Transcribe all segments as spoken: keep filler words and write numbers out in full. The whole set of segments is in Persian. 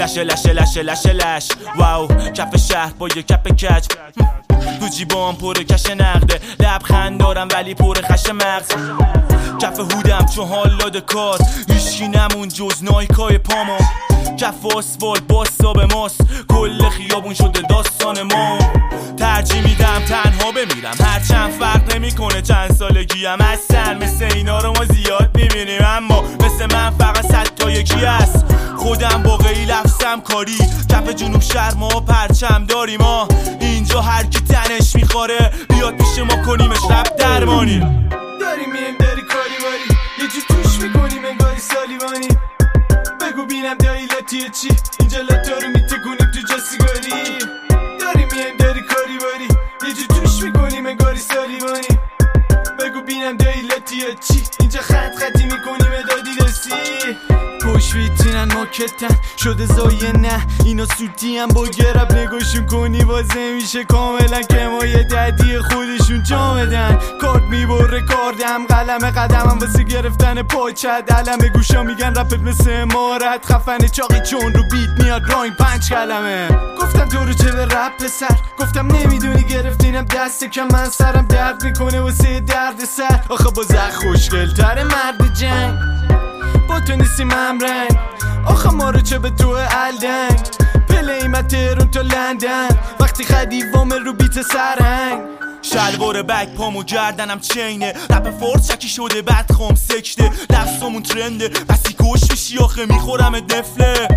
لشه لشه لشه لشه لش واو کف شهر با یه کپ کج تو جیبام پر کش نقده لبخند دارم ولی پر خش مغز کف هودم چون حال داده کار هیچکی نمون جز نایکای پامو کف آسفالت باسا به ماست کل خیابون شده داستان ما ترجیح میدم تنها بمیرم هرچند فرق نمیکنه چند سالگیم اصلا مثل اینا رو ما زیاد میبینیم اما مثل من فقط صد تا یکی هست خودم باقی لفظم کاری کف جنوب شهر ما پرچم داریم ما اینجا هر کی تنش میخوره بیاد پیش ما کنیمش رب درمانی داریم میم داری کاری باری یه جو توش میکنیم انگاری سالیوانی بگو بینم دایی لاتیه چی اینجا لاتا رو میتگونیم تو جا سیگاری داریم میم داری کاری باری یه جو توش میکنیم انگاری سالیوانی بگو بینم دایی لاتیه چی اینجا خط خطی میکنیم دادی دستی پوش ویترینن ماکتن شده زایه نه اینا سوتی هم با گرب نگاشون کنی واسه میشه کاملا که ما یه ددی خودشون جامدن کارت میبره کاردم قلم قدمم واسه گرفتن پاچت علم گوشا میگن رپت مثل امارت خفن چاقی چون رو بیت میاد راین پنج کلمه گفتم تو رو چه به رپ پسر گفتم نمیدونی گرفتینم دست که من سرم درد میکنه واسه درد سر آخه با زخ خوشگل تر مرد جنگ با تو نیستیم همرنگ آخه ما رو چه به تو الدنگ پلیمت تهرون تا لندن وقتی خدیوام رو بیت سرنگ شلوار بک پامو گردنم چینه رپ فورس شکی شده بد خام سکته لفظامون ترنده پسی کش میشی آخه میخورمت نفله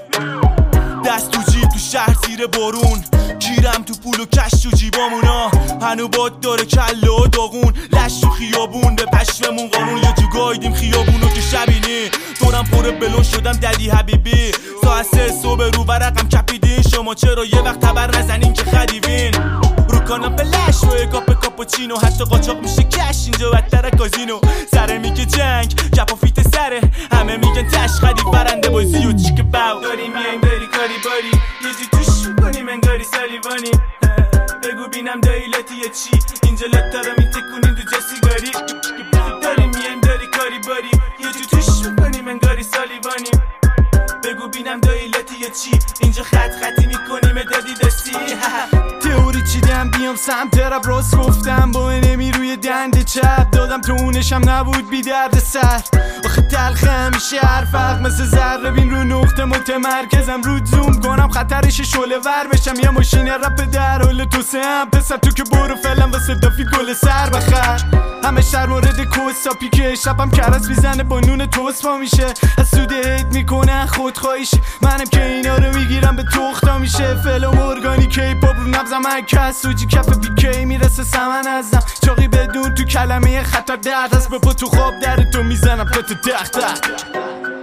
دست تو جیب تو شهر زیر بارون گیرم تو پول و کش تو جیبامونا هنو باد داره کله و داغون لش تو خیابون به پشممون قانون یه جو گایدیم خیابونو که شبینی دورم پر بلون شدم ددی حبیبی ساعت سه صبح رو ورقم کپیدین شما چرا یه وقت خبر نزنین که خدیوین رو کانم فلش و اگاپ کاپوچینو حتی قاچاق میشه کش اینجا بدتر کازینو سره میگه جنگ کپا فیت سره همه میگن تش خدی برنده بازی و چیک باو داریم میایم داری کاری باری یه جو توش میکنیم انگاری سالیوانی بگو بینم دایی لاتیه چی اینجا لاتا رو میتکونیم تو جا سیگاری داریم میایم داری کاری باری یه جو توش میکنیم انگاری سالیوانی بگو بینم دایی لاتیه چی اینجا خط خطی میکنیم دادی دستی تئوری چیدم بیام سمت رب راست گفتم با انمی روی دنده چپ دادم تو اونشم نبود بی درد سر آخه تلخ همیشه حرفق مثل ذره بین رو نقطه متمرکزم رود زوم کنم خطرش شله ور بشم یه ماشین رپ در حال توسه هم پسر تو که برو فعلا واسه دافی گل سر بخر همه شهر مورد کوستا پیکه شبم کرس میزنه با نون توست پا میشه از سود هیت میکنه خودخواهیش منم که اینا رو میگیرم به تختا میشه فلوم ارگانیکی پاپ رو نبزم هکس سوجی کف بیکی میرسه سمن ازم چاقی بدون تو کلمه خطر درد هست بپا تو خواب در تو میزنم پت تخت